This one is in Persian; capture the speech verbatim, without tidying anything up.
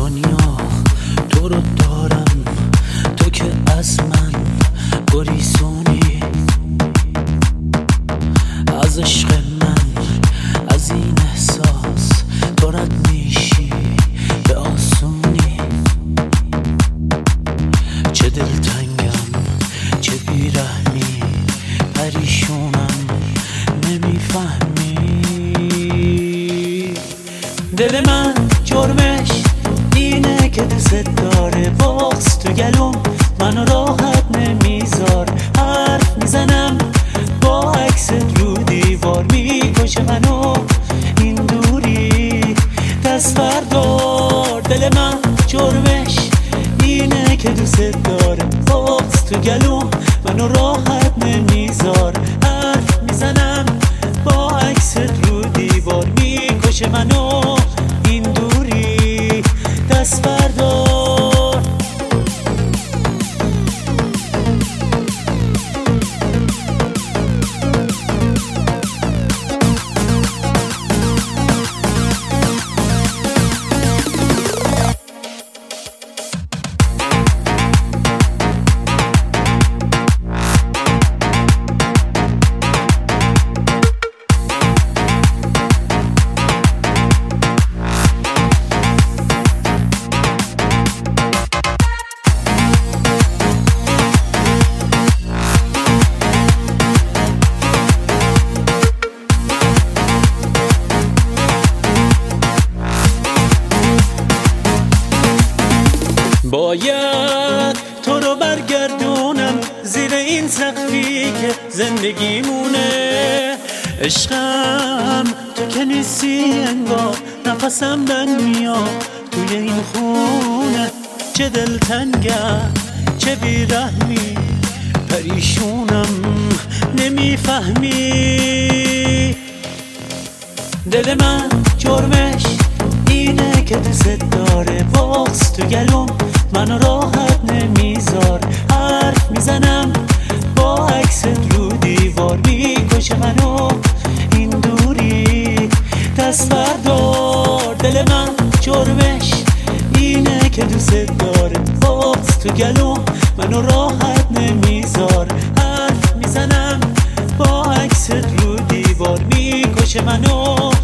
دنیا تو رو دارم، تو که از من گریزونی، از عشق من، از این احساس تو رد میشی به آسونی. چه دلتنگم، چه بیرحمی، پریشونم، نمیفهمی. دل من جرمش اینه که دوست داره، بغض تو گلوم منو راحت نمیذار. حرف میزنم با عکست رو دیوار، میکشه منو این دوری. دست بردار، دل من جرمش اینه که دوست داره، بغض تو گلوم منو راحت نمیذار. حرف میزنم با عکست رو دیوار، میکشه منو این دوری. دست بردار. باید تو رو برگردونم زیر این سقفی که زندگیمونه. عشقم تو که نیستی انگار، نفسم بند میاد توی این خونه. چه دلتنگم، چه بیرحمی، پریشونم، نمیفهمی. دل من جرمش اینه که دوست داره، بغض تو گلوم منو راحت نمیذار. حرف میزنم با عکست رو دیوار، میکشه منو این دوری. دست بردار، دل من جرمش اینه که دوست داره، بغض تو گلوم منو راحت نمیذار. حرف میزنم با عکست رو دیوار، میکشه منو